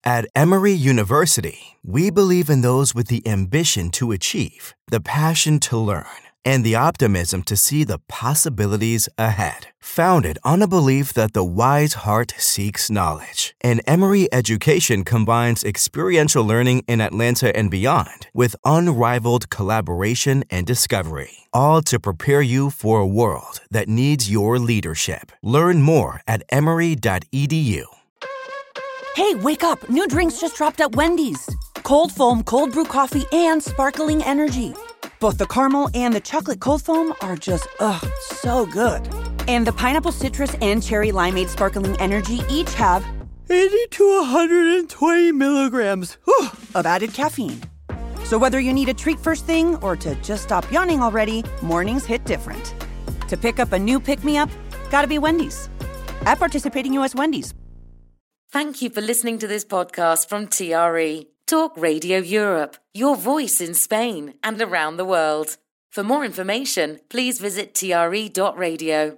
At Emory University, we believe in those with the ambition to achieve, the passion to learn, and the optimism to see the possibilities ahead. Founded on a belief that the wise heart seeks knowledge, and Emory education combines experiential learning in Atlanta and beyond with unrivaled collaboration and discovery, all to prepare you for a world that needs your leadership. Learn more at emory.edu. Hey, wake up! New drinks just dropped at Wendy's. Cold foam, cold brew coffee, and sparkling energy. Both the caramel and the chocolate cold foam are just, so good. And the pineapple citrus and cherry limeade sparkling energy each have 80 to 120 milligrams of added caffeine. So whether you need a treat first thing or to just stop yawning already, mornings hit different. To pick up a new pick-me-up, gotta be Wendy's. At participating U.S. Wendy's. Thank you for listening to this podcast from TRE, Talk Radio Europe, your voice in Spain and around the world. For more information, please visit tre.radio.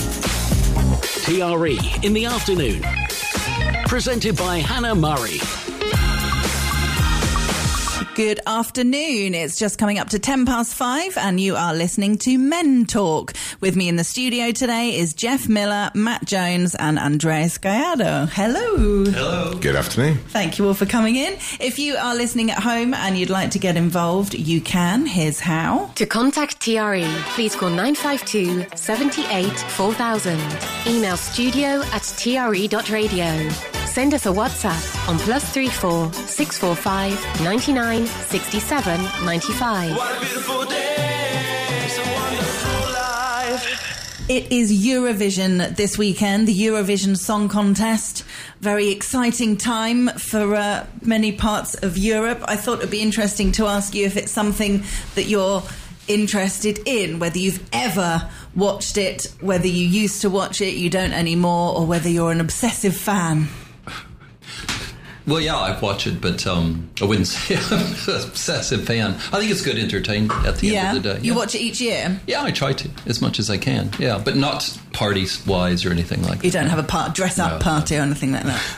TRE in the afternoon. Presented by Hannah Murray. Good afternoon. It's just coming up to 5:10 and you are listening to Men Talk. With me in the studio today is Jeff Miller, Matt Jones and Andreas Gallardo. Hello. Hello. Good afternoon. Thank you all for coming in. If you are listening at home and you'd like to get involved, you can. Here's how. To contact TRE, please call 952 78 4000. Email studio@tre.radio. Send us a WhatsApp on +34 645 99 67 95. What a beautiful day, so wonderful life. It is Eurovision this weekend, the Eurovision Song Contest. Very exciting time for many parts of Europe. I thought it would be interesting to ask you if it's something that you're interested in, whether you've ever watched it, whether you used to watch it, you don't anymore, or whether you're an obsessive fan. Well, yeah, I've watched it, but I wouldn't say I'm an obsessive fan. I think it's good entertainment at the end of the day. You watch it each year? Yeah, I try to, as much as I can. Yeah, but not party-wise or anything like that. You don't have a dress-up party or anything like that?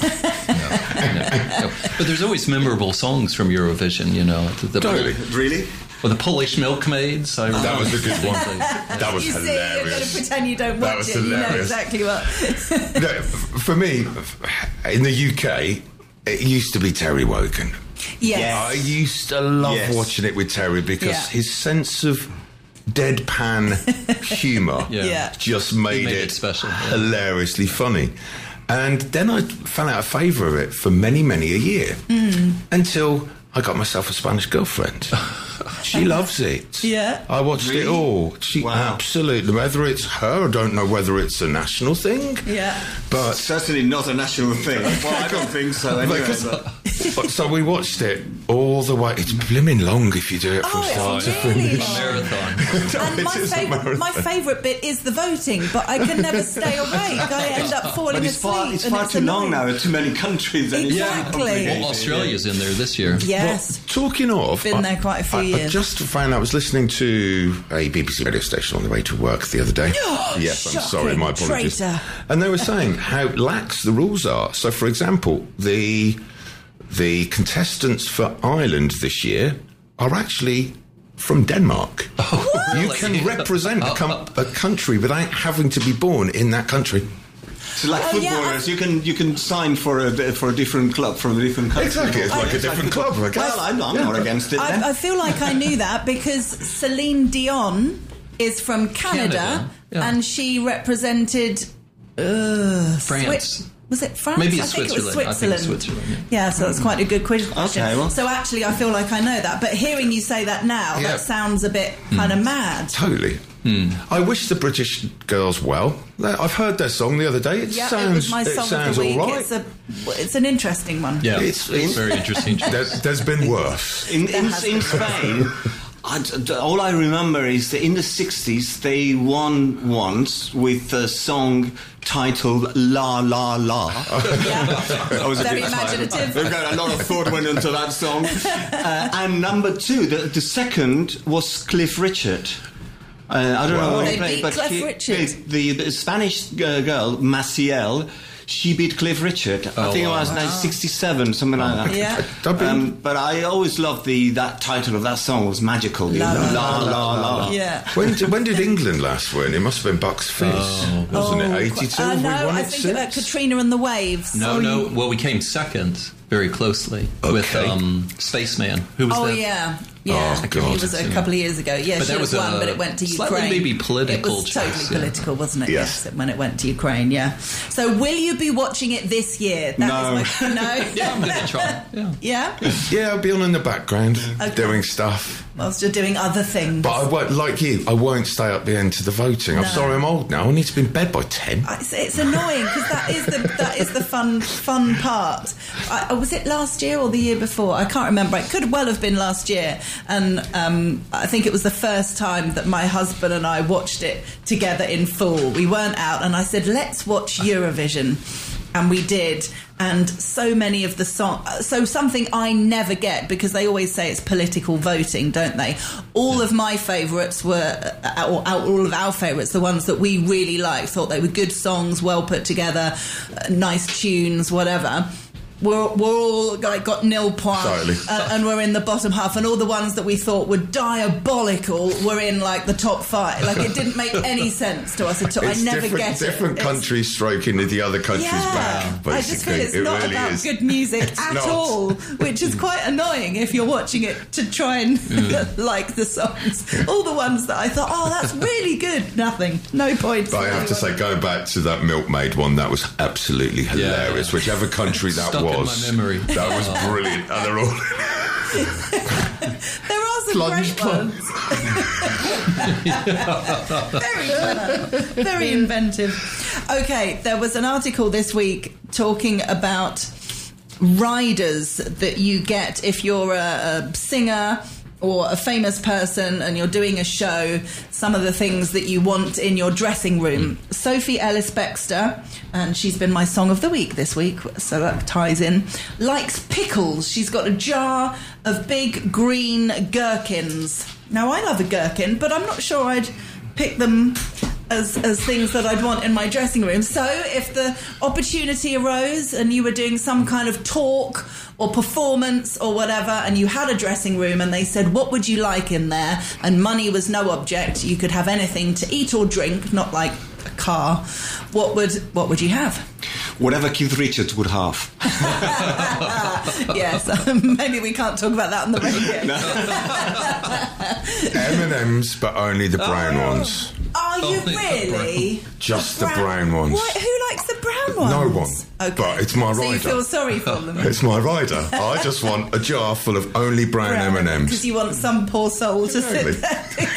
No. But there's always memorable songs from Eurovision, you know. Totally. Really? Well, the Polish Milkmaids. That was a good one. That was hilarious. You're going to pretend you don't watch it. Hilarious. You know exactly what. For me, in the UK, it used to be Terry Wogan. Yes. I used to love watching it with Terry because his sense of deadpan humour just made it special, hilariously funny. And then I fell out of favour of it for many, many a year until I got myself a Spanish girlfriend. She loves it. Yeah. I watched it all. She absolutely, whether it's her, I don't know whether it's a national thing. Yeah. But certainly not a national thing. Well, I don't think so anyway. So we watched it all the way. It's blooming long if you do it from start to finish. A marathon. And my favourite bit is the voting, but I can never stay awake. I end up falling asleep. It's far too long now. Too many countries. Exactly. Well, Australia's in there this year. Yes. Well, talking of, been there quite a few years. I just found I was listening to a BBC radio station on the way to work the other day. Yes, I'm sorry, my apologies. Traitor. And they were saying how lax the rules are. So, for example, the contestants for Ireland this year are actually from Denmark. You can represent a country without having to be born in that country. So like footballers, you can sign for a different club from a different country. Exactly, it's like a different club. I guess. Well, I'm not against it. I feel like I knew that because Celine Dion is from Canada. And she represented France. Was it France? Maybe I think it was Switzerland. I think it's Switzerland. Yeah, so that's quite a good question. Okay, well. So actually, I feel like I know that, but hearing you say that now, that sounds a bit kind of mad. Totally. I wish the British girls well. I've heard their song the other day. It sounds my song of the week. All right. It's an interesting one. Yeah, it's very interesting. There's been worse. In Spain, all I remember is that in the 60s they won once with a song titled La La La. That was very imaginative. They've got a lot of thought went into that song. And number two, the second was Cliff Richard. I don't know how he played, but Cliff Richard. the Spanish girl, Maciel, She Beat Cliff Richard. I think it was 1967, something like that. Yeah. But I always loved that title of that song was magical. La, la, La La La. Yeah. When did England last win? It must have been Bucks Fizz, wasn't it? 82. No, we won I it think since? Katrina and the Waves. No. Well, we came second very closely with Spaceman. Who was that? Yeah. Oh, God. It was a couple of years ago. Yeah, But she that was was one, but it went to slightly Ukraine. maybe political It was choice, totally yeah. political, wasn't it? Yes. When it went to Ukraine, yeah. So will you be watching it this year? No. No. Yeah, I'm going to try. Yeah. Yeah? Yeah, I'll be on in the background doing stuff. Whilst you're doing other things. But I won't, like you, I won't stay up the end to the voting. I'm No. sorry, I'm old now. I need to be in bed by 10. It's annoying because that is the fun part. Was it last year or the year before? I can't remember. It could well have been last year, and I think it was the first time that my husband and I watched it together in full. We weren't out, and I said, "Let's watch Eurovision," and we did. And so many of the songs, so something I never get, because they always say it's political voting, don't they? All of my favourites were, or all of our favourites, the ones that we really liked, thought they were good songs, well put together, nice tunes, whatever. We're all like got nil points, Totally. And we're in the bottom half, and all the ones that we thought were diabolical were in like the top 5. Like it didn't make any sense to us at all. It's I never different, get it. different countries stroking the other countries back, basically. I just feel it's it not really about is. good music at not. all, which is quite annoying if you're watching it to try and like the songs. All the ones that I thought, oh, that's really good. Nothing. No points. But I have to say, going back to that Milkmaid one, that was absolutely hilarious. Yeah. Whichever country that Stuck was. in my memory. That was brilliant. And they're all... There are some Plunge, great ones. Very clever. Very inventive. Okay, there was an article this week talking about riders that you get if you're a singer or a famous person and you're doing a show, some of the things that you want in your dressing room. Sophie Ellis-Bextor, and she's been my Song of the Week this week, so that ties in, likes pickles. She's got a jar of big green gherkins. Now, I love a gherkin, but I'm not sure I'd pick them as things that I'd want in my dressing room. So if the opportunity arose and you were doing some kind of talk or performance or whatever, and you had a dressing room and they said, what would you like in there? And money was no object. You could have anything to eat or drink, not like a car. What would you have? Whatever Keith Richards would have. Yes, maybe we can't talk about that on the radio. M&M's, but only the brown ones. Are you really? Just the brown ones. What? Who likes the brown ones? No one. Okay. But it's my So you rider. feel sorry for them? It's my rider. I just want a jar full of only brown Because M&M's. you want some poor soul to Exactly. sit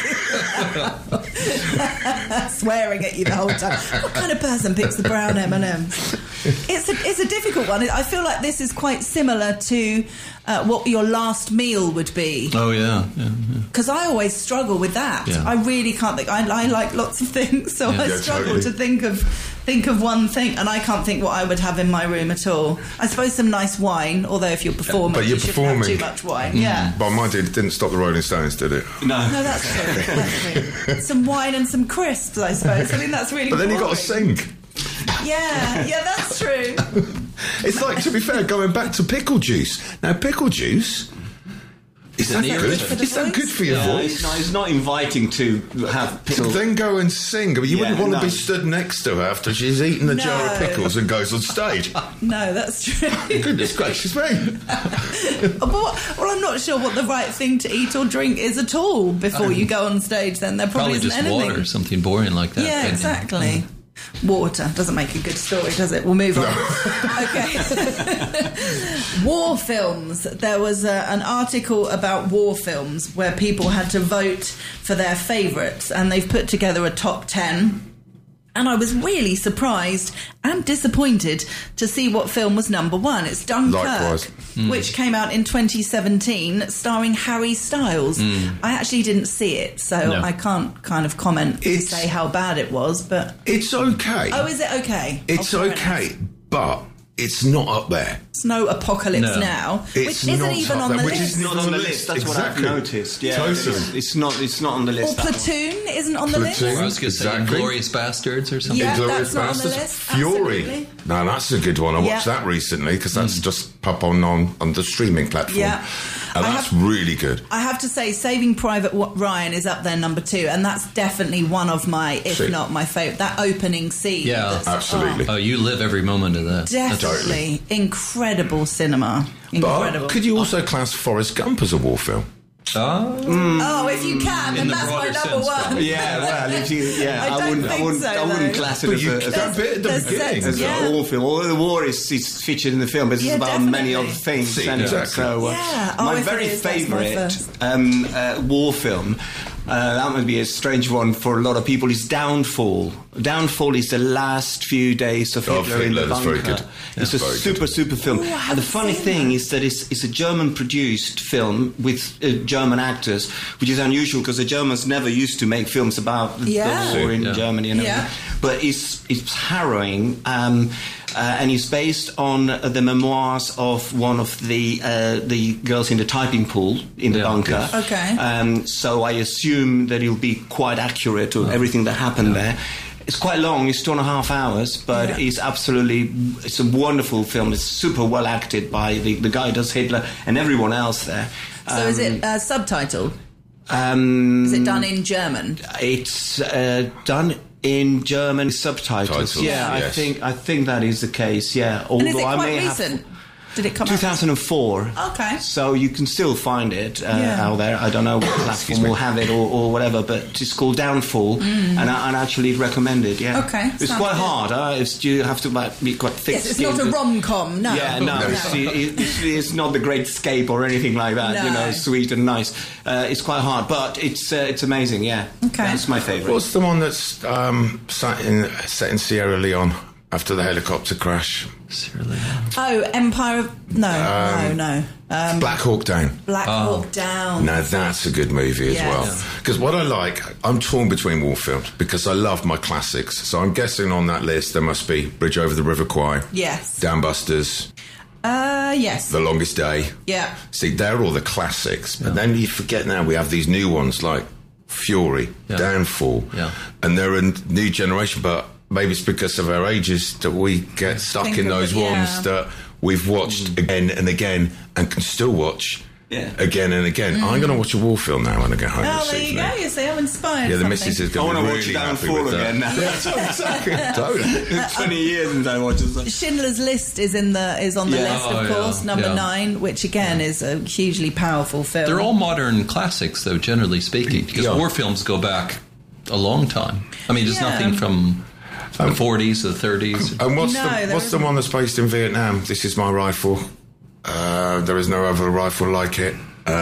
there swearing at you the whole time. What kind of person picks the brown M&Ms? It's a difficult one. I feel like this is quite similar to what your last meal would be. Oh, yeah. Because I always struggle with that. Yeah. I really can't think. I like lots of things, so I Yeah, struggle totally. to think of one thing, and I can't think what I would have in my room at all. I suppose some nice wine, although if you're performing, But you're you shouldn't have performing. too much wine. Yeah. But mine didn't stop the Rolling Stones, did it? No. No, that's true. That's true. Some wine and some crisps, I suppose. I think that's really. But then you got to boring. sing. Yeah, that's true. It's like, to be fair, going back to pickle juice. Now, pickle juice, is that it good? good for the Is that voice? good for your No, voice? it's not inviting to have To pickles. then go and sing. I mean, you Yeah, wouldn't want to no. be stood next to her after she's eaten a jar of No. pickles and goes on stage. No, that's true. Goodness gracious me. Well, I'm not sure what the right thing to eat or drink is at all before you go on stage. Then there probably, Probably isn't just anything. water or something boring like that. Yeah, exactly. Water doesn't make a good story, does it? We'll move on. Okay. War films. There was an article about war films where people had to vote for their favourites, and they've put together a top 10. And I was really surprised and disappointed to see what film was number 1. It's Dunkirk, Likewise. which came out in 2017, starring Harry Styles. I actually didn't see it, so No. I can't kind of comment to say how bad it was, but... It's okay. Oh, is it okay? It's Oh, fair okay, enough. but it's not up there. It's no Apocalypse No. Now, It's which isn't not even up on there, the which list. is Not on the list. That's what I've Exactly. noticed. Yeah, Totally. it's not on the list. Or that one. Platoon isn't on the Platoon. list. I was going to say Exactly. Inglourious Bastards or something. Yeah, Inglourious that's not on the Bastards. list. Fury. Absolutely. Now that's a good one. I watched that recently because that's just pop on the streaming platform. Yeah. And that's really good. I have to say, Saving Private Ryan is up there number 2, and that's definitely one of my, if not my favourite. That opening scene. Yeah, absolutely. Oh, you live every moment of that. Definitely. Incredible cinema. Incredible. But could you also class Forrest Gump as a war film? Oh, if you can, then that's my number one. Yeah, well, if you, I wouldn't class it as a war film. Although the war is featured in the film, but it's about many other things. Exactly. So, my very favourite war film. That would be a strange one for a lot of people. Is Downfall. Downfall is the last few days of Hitler in the bunker. That's very good. It's a super film. And the funny thing is that it's a German-produced film with German actors, which is unusual because the Germans never used to make films about the war in Germany and everything. But it's harrowing. And it's based on the memoirs of one of the girls in the typing pool in the bunker. Okay. So I assume that it'll be quite accurate to everything that happened there. It's quite long. It's 2.5 hours, but it's a wonderful film. It's super well acted by the guy who does Hitler and everyone else there. So is it subtitled? Is it done in German? It's done in German subtitles. I think that is the case. Yeah, although and is it quite recent? Did it come 2004. out? Okay. So you can still find it out there. I don't know what platform will have it or whatever, but it's called Downfall, and I actually recommend it. Yeah. Okay. It's quite hard. You have to be quite thick. Yes, it's not a rom-com. No. Yeah, no. It's not the Great Escape or anything like that. No. Sweet and nice. It's quite hard, but it's amazing. Yeah. Okay. That's my favourite. What's the one that's set in Sierra Leone after the helicopter crash? Sierra Leone. Oh, Empire of... No. Black Hawk Down. Black Hawk Down. Now that's a good movie as well. Because what I like, I'm torn between war films because I love my classics. So I'm guessing on that list there must be Bridge Over the River Kwai. Yes. Dambusters. Yes. The Longest Day. Yeah. See, they're all the classics. But then you forget now we have these new ones like Fury, Downfall. Yeah. And they're a new generation, but maybe it's because of our ages that we get stuck in those ones that we've watched again and again and can still watch again and again. I'm going to watch a war film now when I get home this evening. There you go. You see, I'm inspired. Yeah, the missus is going to be really happy with that. Again now. Exactly. Totally. 20 years since I watched it. Schindler's List is on the list, of course, number 9, which again is a hugely powerful film. They're all modern classics, though, generally speaking, because war films go back a long time. I mean, there's nothing from the 40s, the 30s. And what's the one that's based in Vietnam? This Is My Rifle. There is no other rifle like it.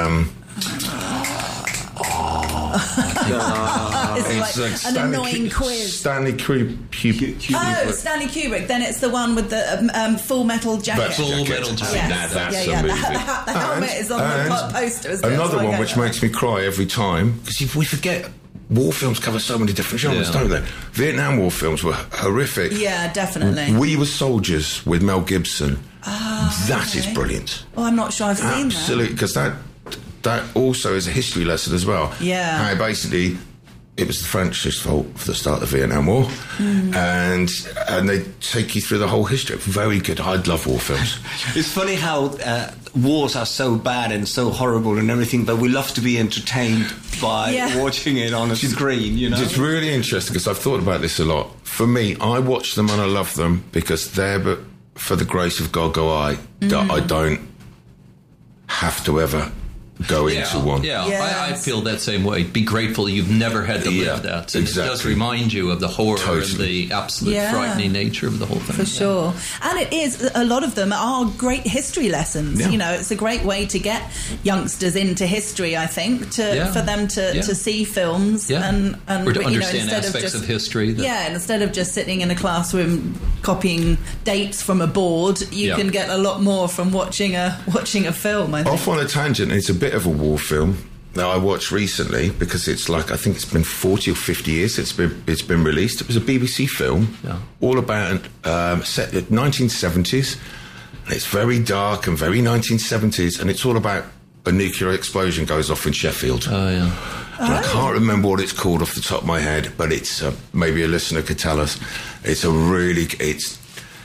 It's like an annoying quiz. Stanley Kubrick. Stanley Kubrick. Then it's the one with the Full Metal Jacket. Full Metal Jacket. Yes. That's a movie. The helmet is on the poster. Another one which makes me cry every time, because we forget war films cover so many different genres, don't they? Vietnam war films were horrific. Yeah, definitely. We Were Soldiers with Mel Gibson. That is brilliant. Oh, I'm not sure I've seen that. Absolutely, because that also is a history lesson as well. Yeah. How basically it was the French's fault for the start of the Vietnam War, and they take you through the whole history. Very good. I love war films. It's funny how wars are so bad and so horrible and everything, but we love to be entertained by watching it on a screen, you know? It's really interesting because I've thought about this a lot. For me, I watch them and I love them because they're, for the grace of God go I, that I don't have to ever go into one. Yeah, I feel that same way. Be grateful you've never had to live that. And exactly. It does remind you of the horror and the absolute frightening nature of the whole thing. For sure. And it is, a lot of them are great history lessons. You know, it's a great way to get youngsters into history, I think, for them to see films and or to understand aspects of history. And instead of just sitting in a classroom copying dates from a board, you can get a lot more from watching a film, I think. Off on a tangent, it's a bit of a war film that I watched recently because it's like, I think it's been 40 or 50 years it's been released. It was a BBC film all about set in 1970s, and it's very dark and very 1970s, and it's all about a nuclear explosion goes off in Sheffield. I can't remember what it's called off the top of my head, but it's maybe a listener could tell us. It's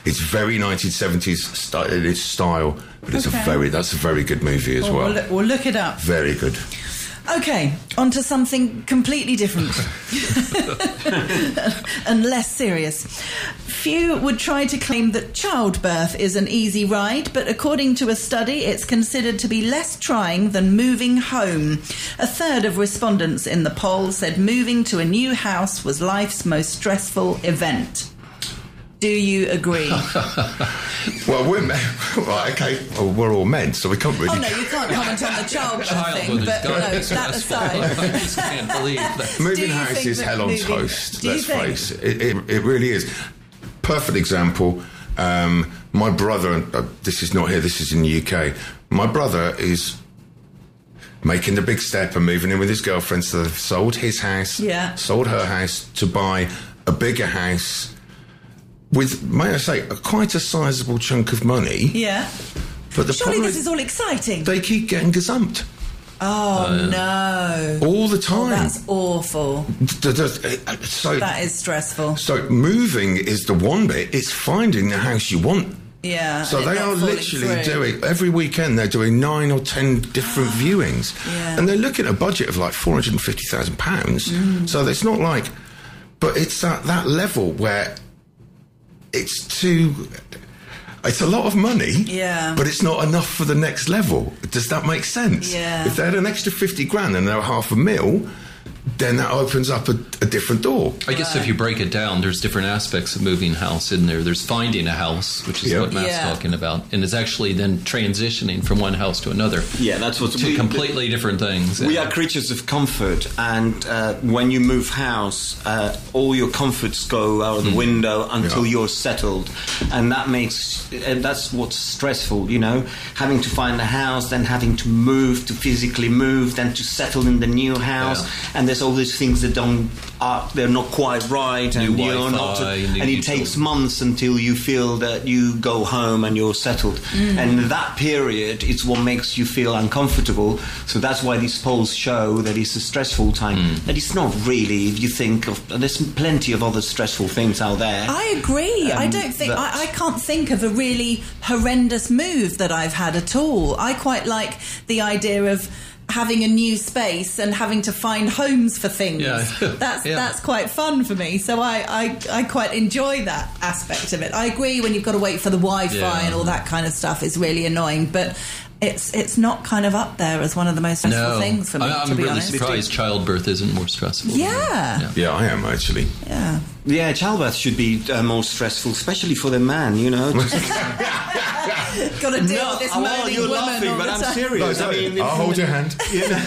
It's very 1970s in its style, but that's a very good movie as well. We'll look it up. Very good. Okay, on to something completely different and less serious. Few would try to claim that childbirth is an easy ride, but according to a study, it's considered to be less trying than moving home. A third of respondents in the poll said moving to a new house was life's most stressful event. Do you agree? Well, we're all men, so we can't really... Oh, no, you can't comment on the childbirth thing, but that aside. I just can't believe that. Moving house is hell on toast, let's face it. It really is. Perfect example. My brother, this is not here, this is in the UK. My brother is making the big step and moving in with his girlfriend, so they've sold his house, sold her house to buy a bigger house with, may I say, quite a sizable chunk of money. Yeah. But surely this is all exciting. They keep getting gazumped. Oh, no. All the time. Oh, that's awful. So, that is stressful. So moving is the one bit. It's finding the house you want. Yeah. So they are literally doing, every weekend they're doing 9 or 10 different viewings. Yeah. And they're looking at a budget of like £450,000. So it's not like... But it's at that level where... It's a lot of money, but it's not enough for the next level. Does that make sense? Yeah. If they had an extra 50 grand and they're £500,000, then that opens up a different door. I guess if you break it down, there's different aspects of moving house in there. There's finding a house, which is what Matt's talking about, and it's actually then transitioning from one house to another. Yeah, that's what's completely different things. We are creatures of comfort, and when you move house, all your comforts go out of the window until you're settled, and that's what's stressful. You know, having to find a house, then having to move, to physically move, then to settle in the new house, and there's all these things that they're not quite right, and you're not, and it takes months until you feel that you go home and you're settled. And that period is what makes you feel uncomfortable. So that's why these polls show that it's a stressful time. That it's not really. If you think of, there's plenty of other stressful things out there. I agree. I don't think I can't think of a really horrendous move that I've had at all. I quite like the idea of having a new space and having to find homes for things. That's quite fun for me. So I quite enjoy that aspect of it. I agree when you've got to wait for the Wi-Fi and all that kind of stuff is really annoying, but it's not kind of up there as one of the most stressful things for me, I'm to be really honest. surprised childbirth isn't more stressful. Yeah, I am actually. Yeah, childbirth should be more stressful, especially for the man, you know. Got to deal with this moaning you're woman laughing, all but the I'm time. serious. No, I mean, I'll hold your hand.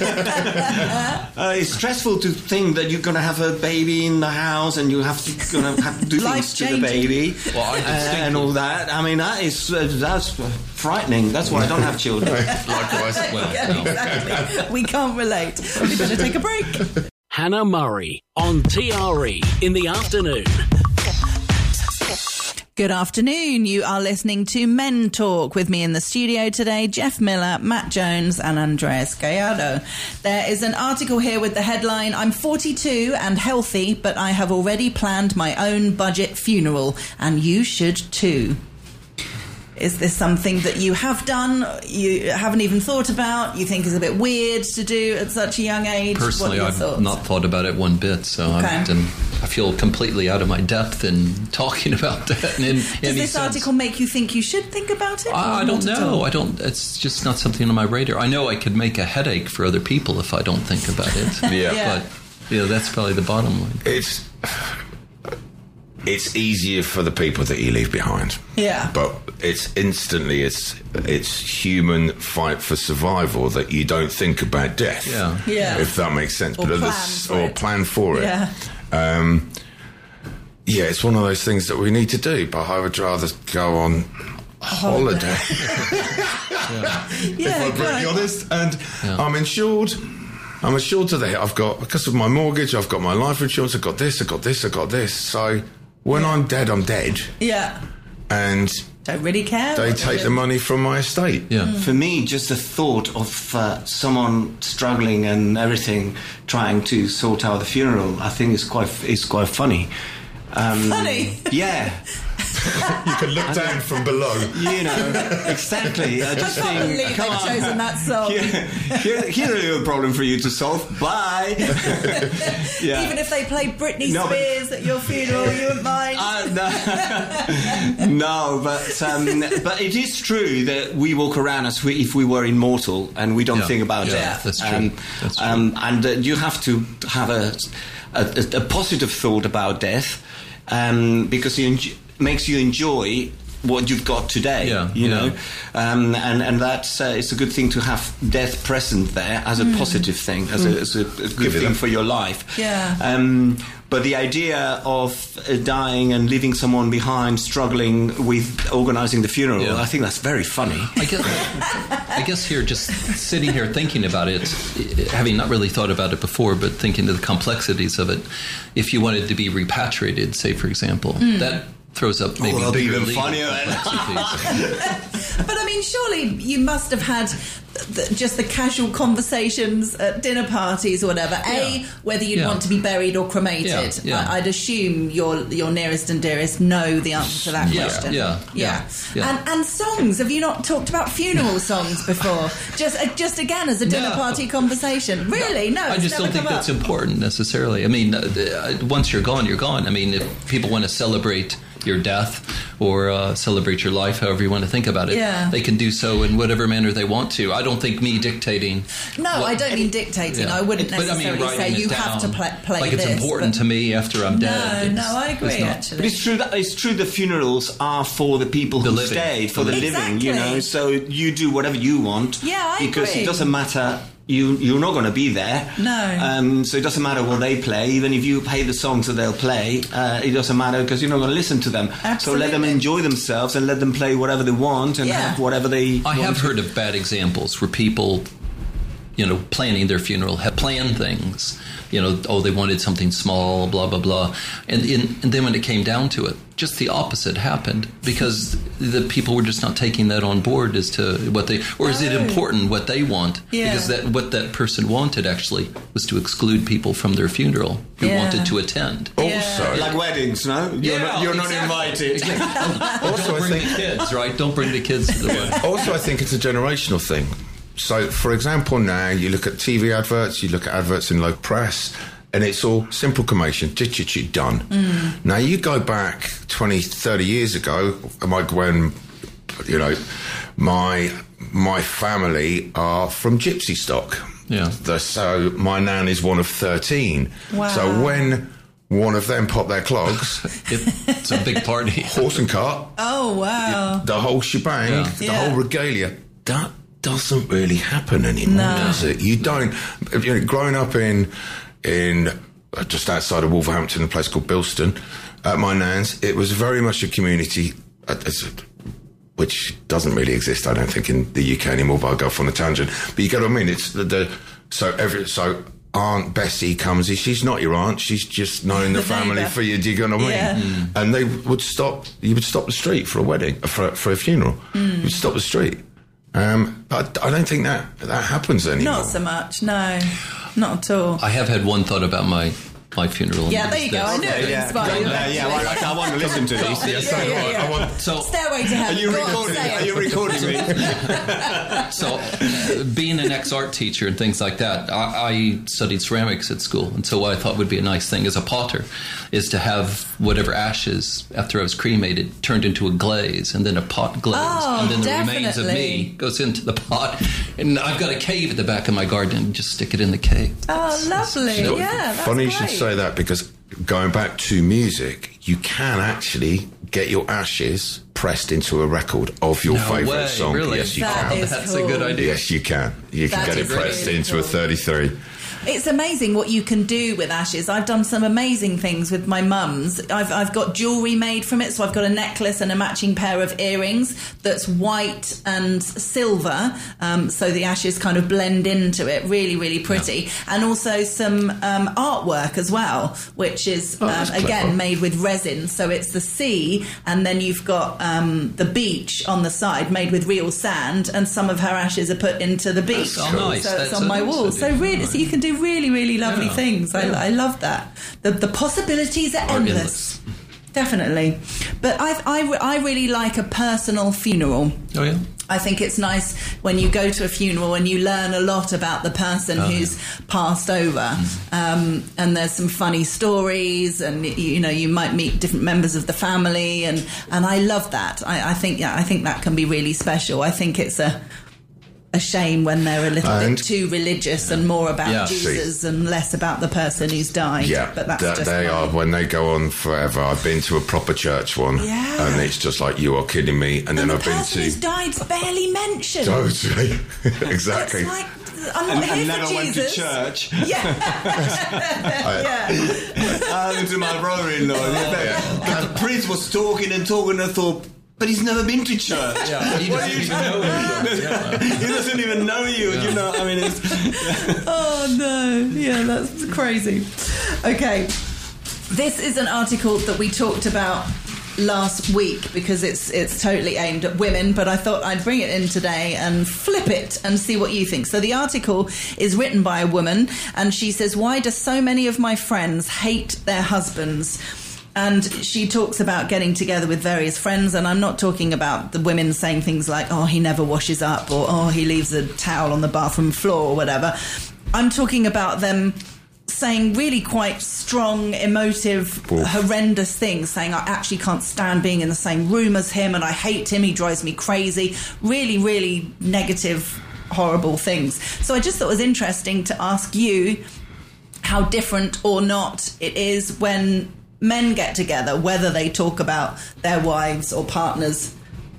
It's stressful to think that you're going to have a baby in the house and you have to do things to the baby and all that. I mean, that's frightening. That's why I don't have children. Likewise. Exactly. We can't relate. We better take a break. Hannah Murray on TRE in the afternoon. Good afternoon. You are listening to Men Talk with me in the studio today, Jeff Miller, Matt Jones and Andreas Gallardo. There is an article here with the headline, I'm 42 and healthy, but I have already planned my own budget funeral, and you should too. Is this something that you have done, you haven't even thought about, you think is a bit weird to do at such a young age? Personally, I've not thought about it one bit, so I feel completely out of my depth in talking about that. Does this article make you think you should think about it? I don't know. It's just not something on my radar. I know I could make a headache for other people if I don't think about it. But that's probably the bottom line. It's easier for the people that you leave behind. Yeah. But it's human fight for survival that you don't think about death. Yeah. If that makes sense. Or plan for it. Yeah. It's one of those things that we need to do, but I would rather go on holiday. If I'm brutally honest. And I'm insured. I'm assured to the hit. I've got, because of my mortgage, I've got my life insurance, I've got this. So when I'm dead, I'm dead. Yeah. And don't really care. They take the money from my estate. Yeah. For me, just the thought of someone struggling and everything, trying to sort out the funeral, I think is quite funny. Funny? Yeah. You can look down from below. You know, exactly. I just can't think, believe come they've on. chosen that song. Here's a little problem for you to solve. Bye. Yeah. Even if they play Britney Spears at your funeral, you wouldn't mind. No, but it is true that we walk around as if we were immortal, and we don't think about death. That's true. And you have to have a positive thought about death, because it makes you enjoy what you've got today, you know, and that's it's a good thing to have death present there as a positive thing, as a good thing for your life. Yeah. But the idea of dying and leaving someone behind, struggling with organising the funeral, I think that's very funny. I guess here, just sitting here thinking about it, having not really thought about it before, but thinking of the complexities of it, if you wanted to be repatriated, say, for example, that throws up maybe bigger legal complexities. But I mean, surely you must have had just the casual conversations at dinner parties or whatever. Whether you'd want to be buried or cremated. I'd assume your nearest and dearest know the answer to that question. And songs. Have you not talked about funeral songs before? Just again as a dinner party conversation. Really? No. I just don't think that's important necessarily. I mean, once you're gone, you're gone. I mean, if people want to celebrate your death or celebrate your life, however you want to think about it, they can do so in whatever manner they want to. I don't think me dictating. No, I don't mean dictating. I wouldn't necessarily say you have to play like it's this, important to me after I'm dead. No, I agree actually. But it's true that funerals are for the people who stayed, for the living, you know, so you do whatever you want. Yeah, I because agree. It doesn't matter. You're not going to be there. No. So it doesn't matter what they play. Even if you play the songs that they'll play, it doesn't matter because you're not going to listen to them. Absolutely. So let them enjoy themselves and let them play whatever they want and have whatever they I have heard of bad examples where people, you know, planning their funeral have planned things. You know, they wanted something small, blah, blah, blah. And then when it came down to it, just the opposite happened because the people were just not taking that on board as to what they, or is it important what they want? Because what that person wanted actually was to exclude people from their funeral who wanted to attend. Also, like weddings, no? You're not invited. Also, don't bring the kids, right? Don't bring the kids to the wedding. Also, I think it's a generational thing. So, for example, now you look at TV adverts, you look at adverts in local press, and it's all simple cremation, done. Now, you go back 20, 30 years ago, when, you know, my family are from gypsy stock. Yeah. So my nan is one of 13. Wow. So when one of them pop their clogs, it's a big party. Horse and cart. Oh, wow. The whole shebang, the whole regalia. That doesn't really happen anymore, does it? You don't. You know, growing up in just outside of Wolverhampton, a place called Bilston, at my nan's, it was very much a community, which doesn't really exist, I don't think, in the UK anymore. But I'll go off on a tangent. But you get what I mean? It's so Aunt Bessie comes. She's not your aunt. She's just known the family for you. Do you get what I mean? And they would stop. You would stop the street for a wedding, for a funeral. You'd stop the street. But I don't think that happens anymore. Not so much, no. Not at all. I have had one thought about my funeral. Yeah, there you go. I knew it would inspire you. I want to listen to this. So, Stairway to Heaven. Are you recording me? So, being an ex-art teacher and things like that, I studied ceramics at school, and so what I thought would be a nice thing as a potter is to have whatever ashes after I was cremated turned into a glaze, and then a pot glaze, and then the remains of me goes into the pot, and I've got a cave at the back of my garden, and just stick it in the cave. Oh, lovely! That's funny you great. should say that, because going back to music, you can actually get your ashes pressed into a record of your favourite song. Really? Yes, you That can. is That's cool. a good idea. Yes, you can. You can That get it is pressed really into cool. a 33. It's amazing what you can do with ashes. I've done some amazing things with my mum's. I've got jewellery made from it, so I've got a necklace and a matching pair of earrings that's white and silver, so the ashes kind of blend into it. Really, really pretty. Yeah. And also some artwork as well, which is, again, made with resin. So it's the sea, and then you've got the beach on the side, made with real sand, and some of her ashes are put into the beach. That's nice. So it's on my wall. So really, so you can do really, really lovely things. Yeah. I love that. The possibilities are endless. Definitely. But I really like a personal funeral. Oh, yeah? I think it's nice when you go to a funeral and you learn a lot about the person who's passed over. And there's some funny stories, and you might meet different members of the family, and I love that. I think that can be really special. I think it's a shame when they're a little bit too religious and more about Jesus and less about the person who's died. Yeah, but that's just they are, when they go on forever. I've been to a proper church one, and it's just like, you are kidding me. And then I've been to... the person who's died's barely mentioned. Totally. Exactly. It's like, I'm not here never for went to Jesus. church. Yeah. I went to my brother-in-law. The priest was talking, and I thought, but he's never been to church. Yeah, he doesn't even know you. He doesn't even know you. Yeah. You know, I mean, it's... Oh, no. Yeah, that's crazy. Okay. This is an article that we talked about last week because it's totally aimed at women, but I thought I'd bring it in today and flip it and see what you think. So the article is written by a woman, and she says, "Why do so many of my friends hate their husbands?" And she talks about getting together with various friends, and I'm not talking about the women saying things like, "Oh, he never washes up," or "Oh, he leaves a towel on the bathroom floor," or whatever. I'm talking about them saying really quite strong, emotive, horrendous things, saying, "I actually can't stand being in the same room as him, and I hate him, he drives me crazy." Really, really negative, horrible things. So I just thought it was interesting to ask you how different or not it is when men get together, whether they talk about their wives or partners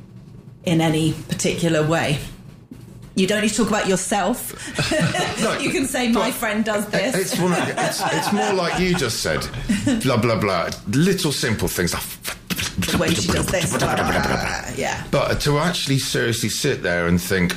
in any particular way. You don't need to talk about yourself. No, you can say, "My friend does this." It's more like you just said. Blah, blah, blah. Little simple things like... The way she does this. Yeah. But to actually seriously sit there and think,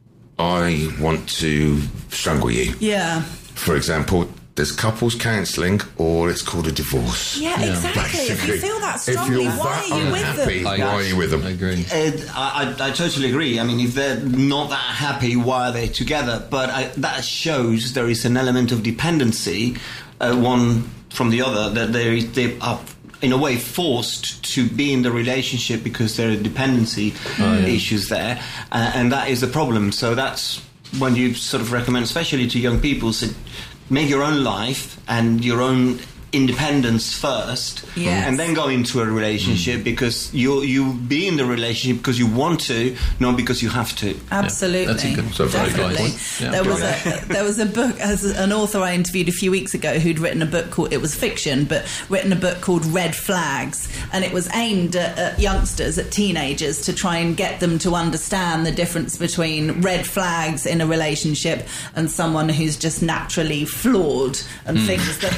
I want to strangle you. Yeah. For example... There's couples counselling, or it's called a divorce. Yeah, exactly. Basically, if you feel that strongly, why are you with them? Why are you with them? I agree. I totally agree. I mean, if they're not that happy, why are they together? But that shows there is an element of dependency, one from the other, that they are in a way forced to be in the relationship because there are dependency issues there, and that is the problem. So that's when you sort of recommend, especially to young people, make your own life and your own independence first, and then go into a relationship because you be in the relationship because you want to, not because you have to. Absolutely, that's a good, definitely. Yeah. There was a book, as an author I interviewed a few weeks ago who'd written a book called, it was fiction, but written a book called Red Flags, and it was aimed at youngsters, at teenagers, to try and get them to understand the difference between red flags in a relationship and someone who's just naturally flawed and things that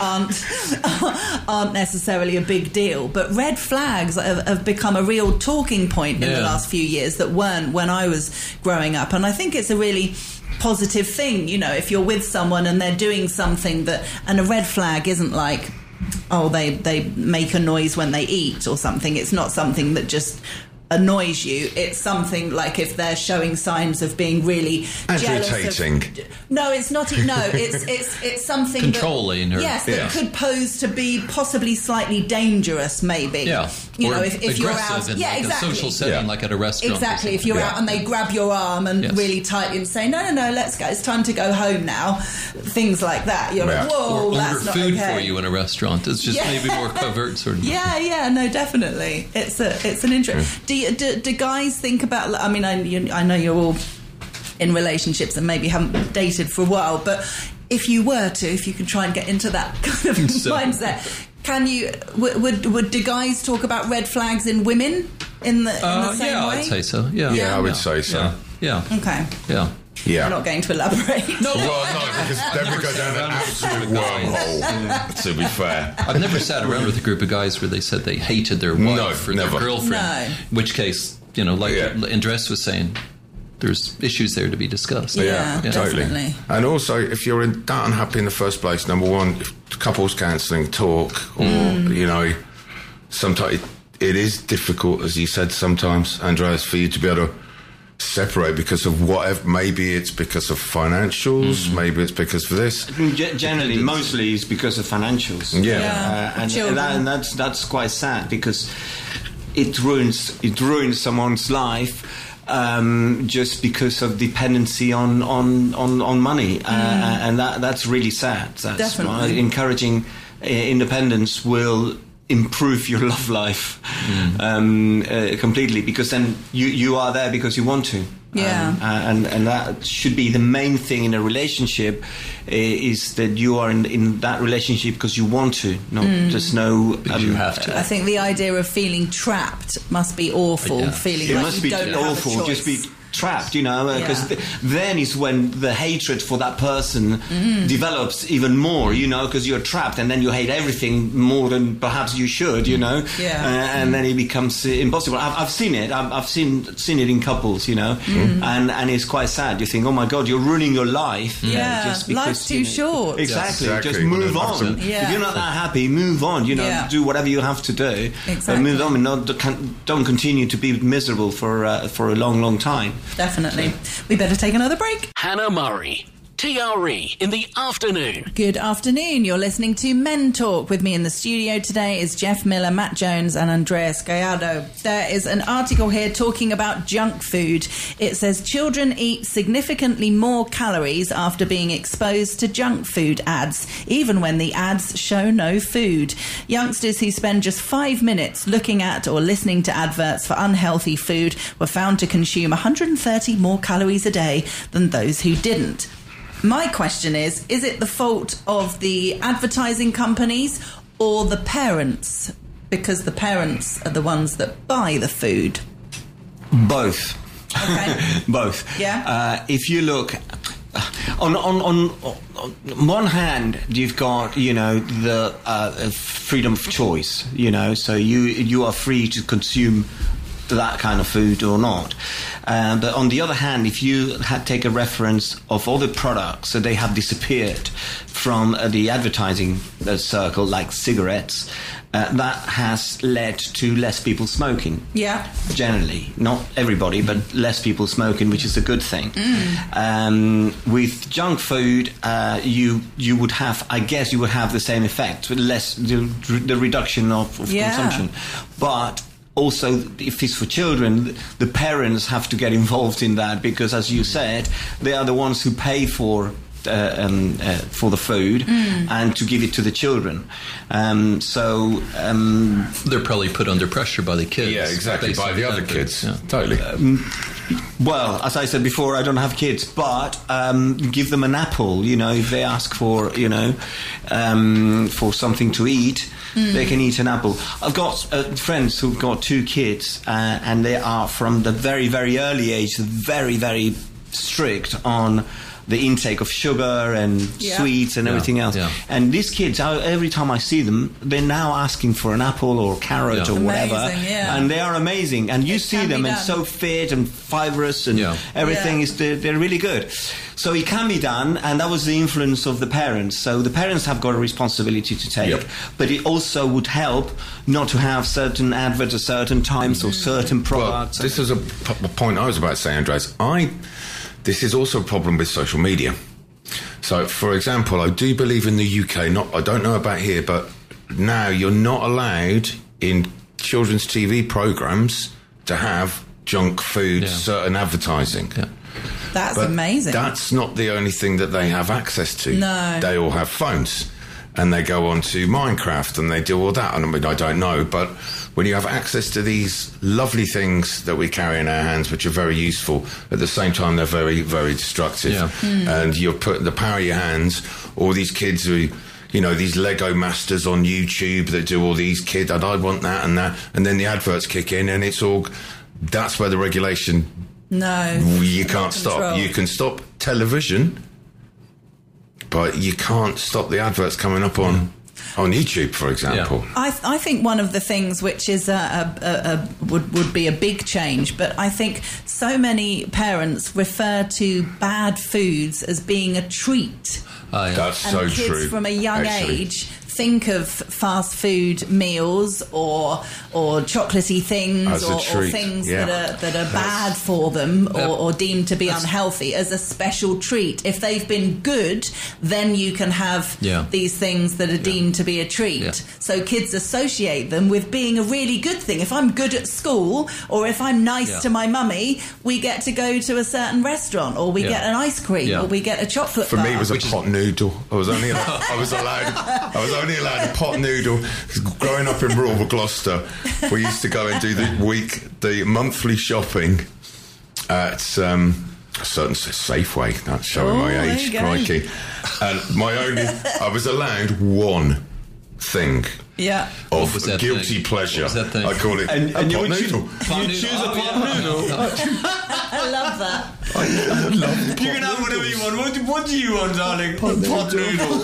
aren't necessarily a big deal. But red flags have become a real talking point in the last few years that weren't when I was growing up. And I think it's a really positive thing, if you're with someone and they're doing something and a red flag isn't like, oh, they make a noise when they eat or something. It's not something that just annoys you. It's something like if they're showing signs of being really agitating. No, it's not. No, it's something controlling. That could pose to be possibly slightly dangerous. Maybe. Yeah. If you're out, in like a social setting, like at a restaurant. Exactly. If you're out and they grab your arm and really tightly and say, "No, let's go. It's time to go home now." Things like that. You're like, "Whoa, or that's order not food okay." for you in a restaurant. It's just maybe more covert sort of. Yeah. No, definitely. It's an interest. Do guys think about? I mean, I know you're all in relationships and maybe haven't dated for a while, but if you could try and get into that kind of mindset, can you? Do guys talk about red flags in women in the same way? I'd say so. Yeah, I would say so. Yeah. Okay. Yeah. I'm not going to elaborate. No, because then we go down an absolute wormhole, to be fair. I've never sat around with a group of guys where they said they hated their wife or their girlfriend. No. In which case, like Andres was saying, there's issues there to be discussed. Yeah, totally. Definitely. And also, if you're that unhappy in the first place, number one, couples counselling, talk, or, sometimes it is difficult, as you said sometimes, Andreas, for you to be able to separate because of whatever. Maybe it's because of financials. Maybe it's because of this. Generally, mostly it's because of financials. And that's quite sad because it ruins someone's life. Just because of dependency on money, and that's really sad. That's Definitely. why encouraging independence will improve your love life completely, because then you are there because you want to. And that should be the main thing in a relationship, is that you are in that relationship because you want to, not just no. You have to. I think the idea of feeling trapped must be awful. Yeah. Feeling It like must you be don't have awful. a choice. Just be trapped, because then is when the hatred for that person develops even more, because you're trapped, and then you hate everything more than perhaps you should, and then it becomes impossible. I've seen it. I've seen it in couples, and it's quite sad. You think, oh my God, you're ruining your life. Just because, life's too short. Exactly. Yeah, exactly. Just move on. Absolutely. If you're not that happy, move on. Do whatever you have to do. Exactly. Move on, and don't continue to be miserable for a long, long time. Definitely. We better take another break. Hannah Murray, TRE in the afternoon. Good afternoon. You're listening to Men Talk. With me in the studio today is Jeff Miller, Matt Jones and Andreas Gallardo. There is an article here talking about junk food. It says children eat significantly more calories after being exposed to junk food ads, even when the ads show no food. Youngsters who spend just 5 minutes looking at or listening to adverts for unhealthy food were found to consume 130 more calories a day than those who didn't. My question is it the fault of the advertising companies or the parents? Because the parents are the ones that buy the food. Both. Okay. Both. Yeah. If you look on one hand, you've got the freedom of choice. So you are free to consume that kind of food or not. But on the other hand, if you take a reference of all the products that they have disappeared from the advertising circle, like cigarettes, that has led to less people smoking. Yeah. Generally. Not everybody, but less people smoking, which is a good thing. With junk food, you would have, I guess you would have the same effect, with the reduction of consumption. But also, if it's for children, the parents have to get involved in that, because, as you said, they are the ones who pay for the food and to give it to the children. They're probably put under pressure by the kids. Yeah, exactly, by the other kids. Yeah. Totally. Well, as I said before, I don't have kids, but give them an apple. If they ask for something to eat, they can eat an apple. I've got friends who've got 2 kids, and they are from the very, very early age, very, very strict on the intake of sugar and sweets and everything else. Yeah. And these kids, every time I see them, they're now asking for an apple or carrot or whatever. And they are amazing. And you see them and so fit and fibrous and everything they're really good. So it can be done, and that was the influence of the parents. So the parents have got a responsibility to take, but it also would help not to have certain adverts at certain times or certain products. Well, this is a point I was about to say, Andreas. This is also a problem with social media. So, for example, I do believe in the UK, I don't know about here, but now you're not allowed in children's TV programmes to have junk food, certain advertising. Yeah. That's amazing. That's not the only thing that they have access to. No. They all have phones, and they go on to Minecraft, and they do all that. And I don't know, but when you have access to these lovely things that we carry in our hands, which are very useful, at the same time they're very, very destructive. And you're putting the power of your hands, all these kids who, these Lego masters on YouTube that do all these kids, and I want that and that, and then the adverts kick in, and that's where the regulation. No. You can't stop. You can stop television, but you can't stop the adverts coming up on YouTube, for example. I think one of the things which is would be a big change, but I think so many parents refer to bad foods as being a treat. That's so kids true. From a young age think of fast food meals or chocolatey things As a or treat, things yeah. that are bad for them or deemed to be unhealthy as a special treat. If they've been good, then you can have these things that are deemed to be a treat. Yeah. So kids associate them with being a really good thing. If I'm good at school or if I'm nice to my mummy, we get to go to a certain restaurant or we get an ice cream or we get a chocolate For bar. me, it was a pot noodle. I was only allowed a pot noodle. Growing up in rural Gloucester, we used to go and do the monthly shopping at a certain Safeway. That's showing my age, crikey. And I was allowed one thing. Yeah. Of guilty pleasure. What was that thing? I call it and a pot you noodle. choose a pot noodle. I love that. I love You can have whatever you want. What do you want, darling? Pot noodle.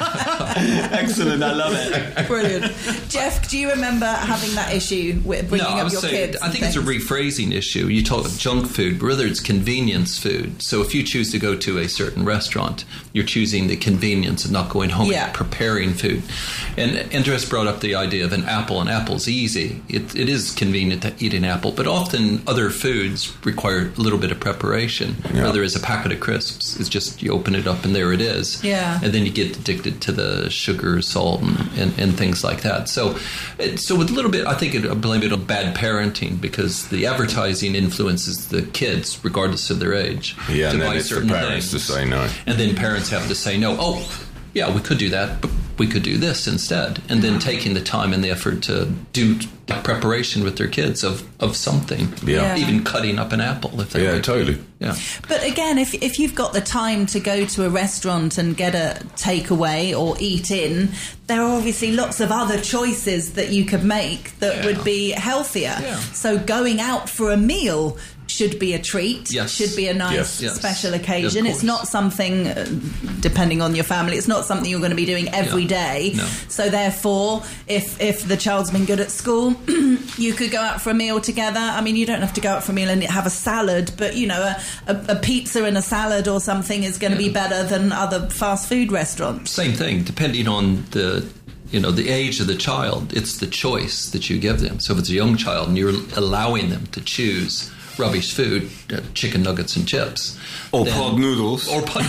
Excellent, I love it. Brilliant. Jeff, do you remember having that issue with bringing up your kids? I think it's a rephrasing issue. You talk of junk food, rather it's convenience food. So if you choose to go to a certain restaurant, you're choosing the convenience of not going home and preparing food. And Andres brought up the idea of an apple. An apple's easy. It is convenient to eat an apple, but often other foods require a little bit of preparation. Whether it's a packet of crisps, it's just you open it up and there it is. Yeah. And then you get addicted to the sugar, salt, and things like that. So with a little bit, I think I blame it on bad parenting because the advertising influences the kids, regardless of their age, Yeah, to and buy then it's the certain parents things. to say no. And then parents have to say no. Oh, yeah, we could do that, but we could do this instead. And then taking the time and the effort to do preparation with their kids of something. Yeah. Even cutting up an apple. If they totally. Yeah. But again, if you've got the time to go to a restaurant and get a takeaway or eat in, there are obviously lots of other choices that you could make that would be healthier. Yeah. So going out for a meal should be a treat, should be a nice special occasion. It's not something, depending on your family, it's not something you're going to be doing every day. No. So therefore, if the child's been good at school, you could go out for a meal together. I mean, you don't have to go out for a meal and have a salad, but, you know, a pizza and a salad or something is going to be better than other fast food restaurants. Same thing, depending on the age of the child, it's the choice that you give them. So if it's a young child and you're allowing them to choose rubbish food, chicken nuggets and chips. Or pot noodles.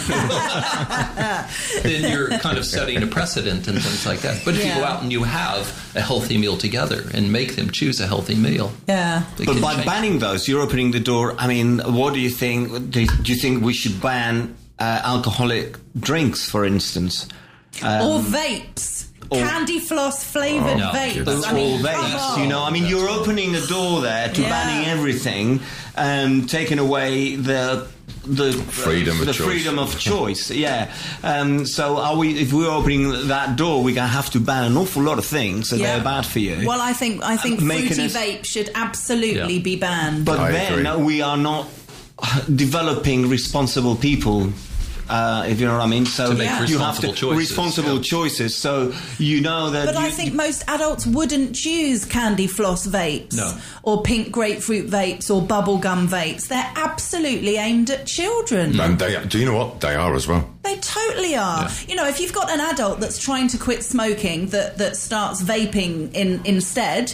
Then you're kind of setting a precedent and things like that. But if you go out and you have a healthy meal together and make them choose a healthy meal. Yeah. But by banning those, you're opening the door. I mean, what do you think? Do you think we should ban alcoholic drinks, for instance? Or vapes. Candy floss flavoured vapes. Those all vapes, you know. I mean, you're opening a door there to banning everything and taking away the freedom of choice. Yeah. So if we're opening that door, we're going to have to ban an awful lot of things that are bad for you. Well, I think fruity vape should absolutely be banned. But then we are not developing responsible people. If you know what I mean. So you have to responsible choices. So you know that. But I think most adults wouldn't choose candy floss vapes or pink grapefruit vapes or bubblegum vapes. They're absolutely aimed at children. And do you know what? They are as well. They totally are. Yeah. You know, if you've got an adult that's trying to quit smoking that starts vaping instead.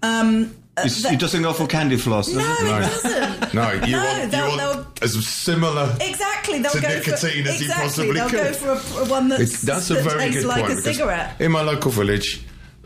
It doesn't go for candy floss. No, it doesn't. No, you want as similar to nicotine as you possibly they'll could. Go for one that that's a very tastes good like point. A cigarette. In my local village,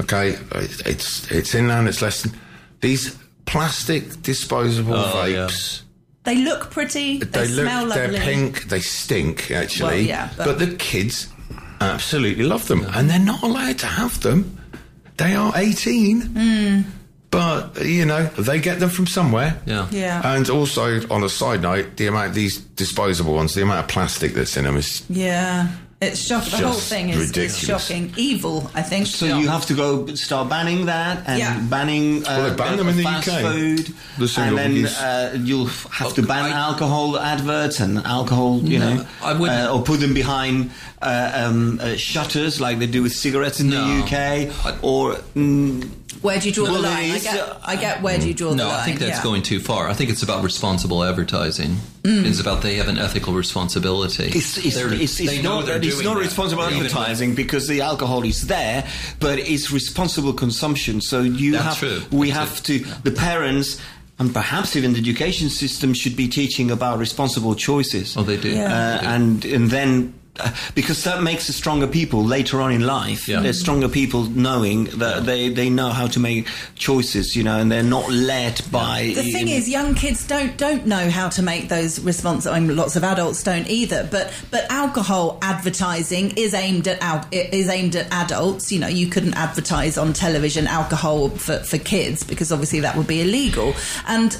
it's inland, it's less than these plastic disposable vapes. Yeah. They look pretty. They smell lovely. They're pink. They stink, actually. Well, but the kids absolutely love them, and they're not allowed to have them. They are 18. But, you know, they get them from somewhere. Yeah. And also, on a side note, the amount of these disposable ones, the amount of plastic that's in them is... Yeah. It's shocking. The whole thing is shocking. Evil, I think. So you have to go start banning that and banning they ban them in the fast UK. Food. And then you'll have to ban alcohol adverts and alcohol, or put them behind shutters like they do with cigarettes in the UK. Where do you draw the Well, line? it is, I get where do you draw the line? No, I think that's yeah. going too far. I think it's about responsible advertising. It's about they have an ethical responsibility. It's not responsible advertising because the alcohol is there, but it's responsible consumption. So the parents and perhaps even the education system should be teaching about responsible choices. Oh, they do. Yeah. And then. Because that makes us stronger people later on in life. Yeah. They're stronger people knowing that they know how to make choices, and they're not led by... The thing is, young kids don't know how to make those responsible... I mean, lots of adults don't either, but alcohol advertising is aimed at adults. You couldn't advertise on television alcohol for kids because obviously that would be illegal. And...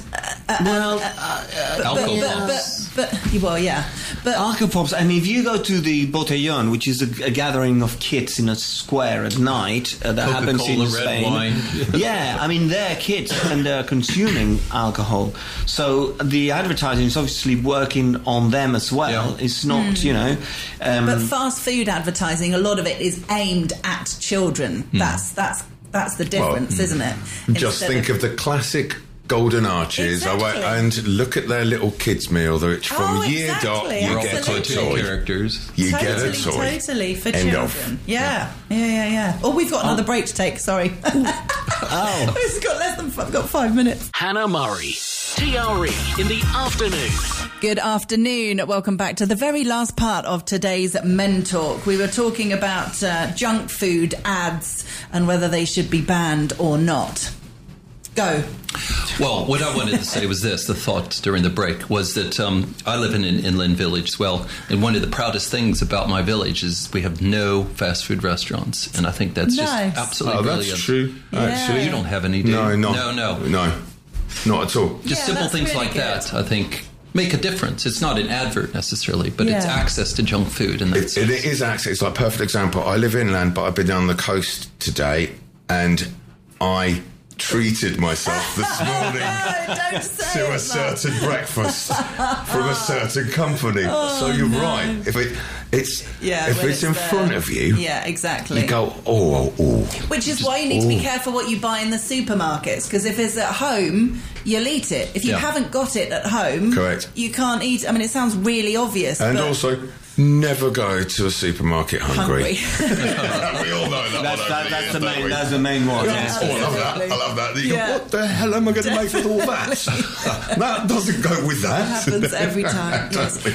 But Alcopops, and if you go to the Botellón, which is a gathering of kids in a square at night that happens in Spain. Red wine. Yeah, I mean, they're kids and they're consuming alcohol. So the advertising is obviously working on them as well. Yeah. It's not, but fast food advertising, a lot of it is aimed at children. That's the difference, isn't it? Just think of the classic Golden Arches. Exactly. And look at their little kids' meal, which from year dot you get a toy. Characters. You get a toy. Totally, for End children. of. Yeah. Oh, we've got another break to take, sorry. We've got 5 minutes. Hannah Murray, TRE in the afternoon. Good afternoon. Welcome back to the very last part of today's Men Talk. We were talking about junk food ads and whether they should be banned or not. Go. Well, what I wanted to say was this. The thought during the break was that I live in an inland village as well, and one of the proudest things about my village is we have no fast food restaurants, and I think that's just absolutely brilliant. That's true. Actually, you don't have any, do you? No, not at all. Just simple things really like good. that, I think, make a difference. It's not an advert necessarily, but it's access to junk food, and that's it is access. It's like a perfect example. I live inland, but I've been on the coast today, and I treated myself this morning to a certain breakfast from a certain company. So you're right. If it's in front of you, exactly. You go, oh. Which is why you need to be careful what you buy in the supermarkets, because if it's at home, you'll eat it. If you haven't got it at home, correct, you can't eat. I mean, it sounds really obvious, and but also, never go to a supermarket hungry. We all know that. That's the main one. Yeah. I love that. You go, what the hell am I going to make with all that? That doesn't go with that. It happens every time.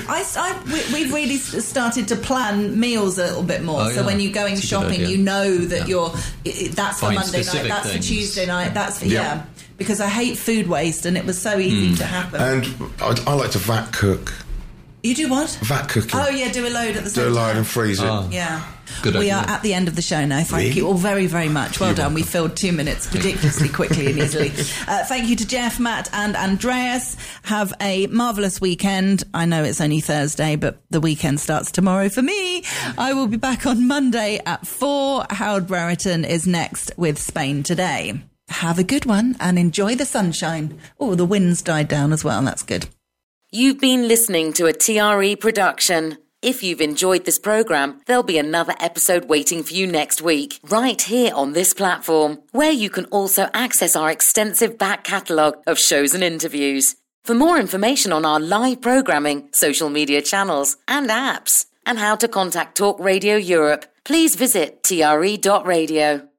Yes. We've really started to plan meals a little bit more. So when you're going shopping, you know that that's for Monday night, that's for Tuesday night, that's for because I hate food waste, and it was so easy to happen. And I like to vat cook. You do what? Vat cooking. Oh, yeah, do a load at the same Do time. a load and freeze it. Oh. Yeah. Good we idea. are at the end of the show now. Thank you all very, very much. Well done. We filled 2 minutes ridiculously quickly and easily. Thank you to Jeff, Matt and Andreas. Have a marvellous weekend. I know it's only Thursday, but the weekend starts tomorrow for me. I will be back on Monday at 4. Howard Brereton is next with Spain Today. Have a good one and enjoy the sunshine. Oh, the wind's died down as well. That's good. You've been listening to a TRE production. If you've enjoyed this programme, there'll be another episode waiting for you next week, right here on this platform, where you can also access our extensive back catalogue of shows and interviews. For more information on our live programming, social media channels and apps, and how to contact Talk Radio Europe, please visit tre.radio.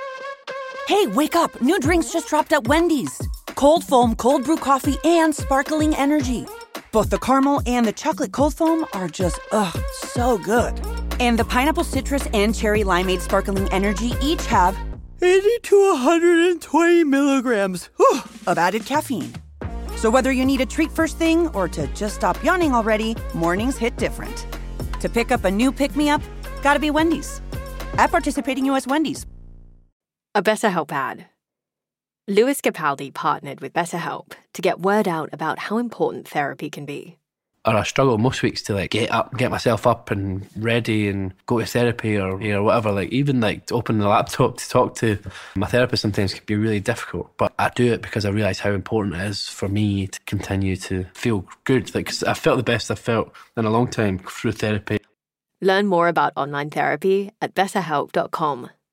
Hey, wake up! New drinks just dropped at Wendy's. Cold foam, cold brew coffee, and sparkling energy. Both the caramel and the chocolate cold foam are just, so good. And the pineapple citrus and cherry limeade sparkling energy each have 80 to 120 milligrams of added caffeine. So whether you need a treat first thing or to just stop yawning already, mornings hit different. To pick up a new pick-me-up, gotta be Wendy's. At participating U.S. Wendy's. A BetterHelp ad. Lewis Capaldi partnered with BetterHelp to get word out about how important therapy can be. Or I struggle most weeks to get myself up and ready and go to therapy or whatever. Even to open the laptop to talk to my therapist sometimes can be really difficult. But I do it because I realise how important it is for me to continue to feel good. Because I felt the best I've felt in a long time through therapy. Learn more about online therapy at betterhelp.com.